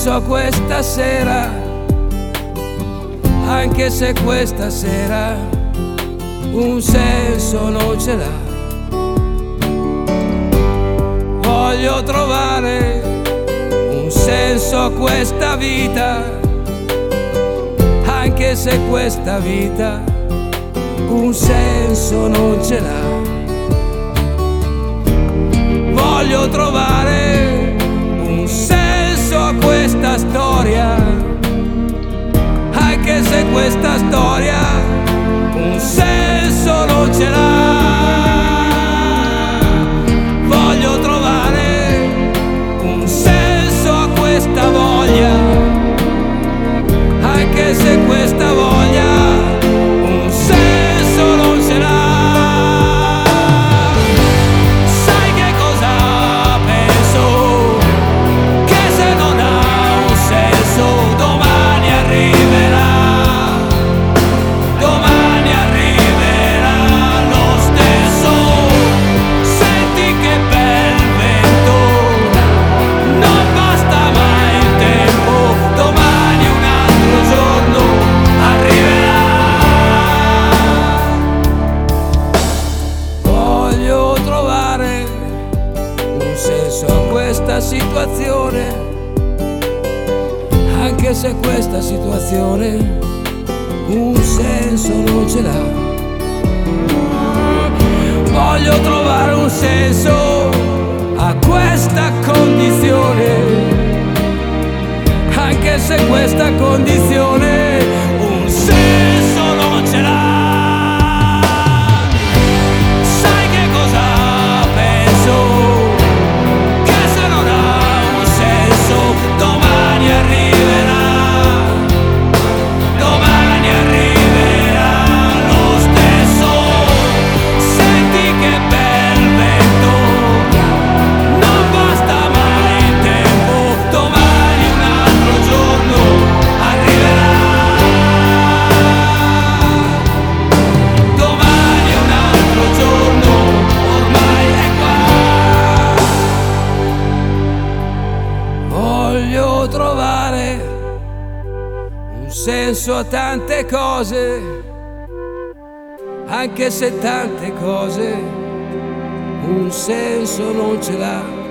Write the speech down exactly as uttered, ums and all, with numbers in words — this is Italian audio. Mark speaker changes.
Speaker 1: senso a questa sera, anche se questa sera un senso non ce l'ha. Voglio trovare un senso a questa vita, anche se questa vita un senso non ce l'ha. Voglio trovare un senso a questa storia, anche se questa storia un senso non ce l'ha. Voglio trovare un senso a questa voglia, anche se questa voglia un senso non ce l'ha. Questa situazione, anche se questa situazione un senso non ce l'ha. Voglio trovare un senso a questa condizione, anche se questa condizione un senso non ce l'ha. Voglio trovare un senso a tante cose, anche se tante cose un senso non ce l'ha.